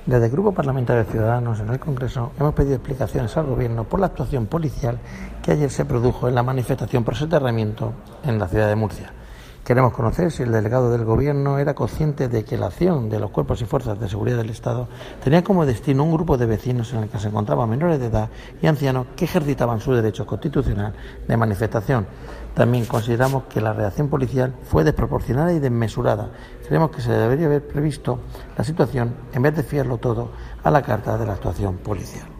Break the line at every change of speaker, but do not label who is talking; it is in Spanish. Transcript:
Desde el Grupo Parlamentario de Ciudadanos en el Congreso hemos pedido explicaciones al Gobierno por la actuación policial que ayer se produjo en la manifestación por soterramiento en la ciudad de Murcia. Queremos conocer si el delegado del Gobierno era consciente de que la acción de los cuerpos y fuerzas de seguridad del Estado tenía como destino un grupo de vecinos en el que se encontraban menores de edad y ancianos que ejercitaban su derecho constitucional de manifestación. También consideramos que la reacción policial fue desproporcionada y desmesurada. Creemos que se debería haber previsto la situación en vez de fiarlo todo a la carta de la actuación policial.